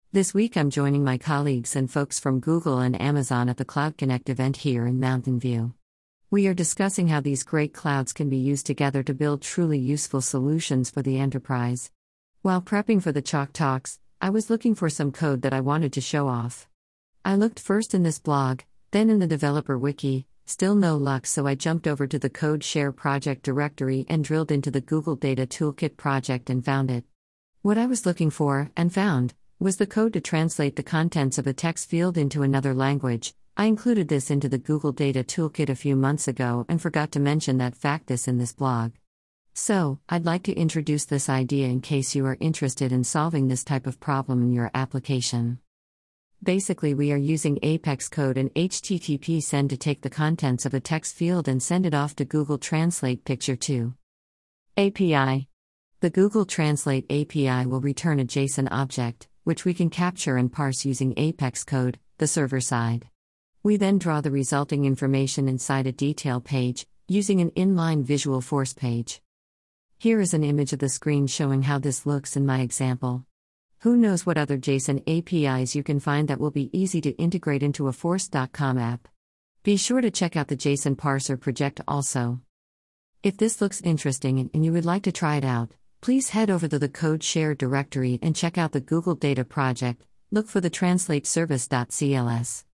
This week I'm joining my colleagues and folks from Google and Amazon at the Cloud Connect event here in Mountain View. We are discussing how these great clouds can be used together to build truly useful solutions for the enterprise. While prepping for the Chalk Talks, I was looking for some code that I wanted to show off. I looked first in this blog, then in the developer wiki, still no luck, so I jumped over to the CodeShare project directory and drilled into the Google Data Toolkit project and found it. What I was looking for, and found, was the code to translate the contents of a text field into another language. I included this into the Google Data Toolkit a few months ago and forgot to mention that fact in this blog. So, I'd like to introduce this idea in case you are interested in solving this type of problem in your application. Basically, we are using Apex code and HTTP send to take the contents of a text field and send it off to Google Translate Picture 2. API. The Google Translate API will return a JSON object, which we can capture and parse using Apex code, the server side. We then draw the resulting information inside a detail page, using an inline Visualforce page. Here is an image of the screen showing how this looks in my example. Who knows what other JSON APIs you can find that will be easy to integrate into a Force.com app. Be sure to check out the JSON parser project also. If this looks interesting and you would like to try it out, please head over to the CodeShare directory and check out the Google Data project. Look for the translateservice.cls.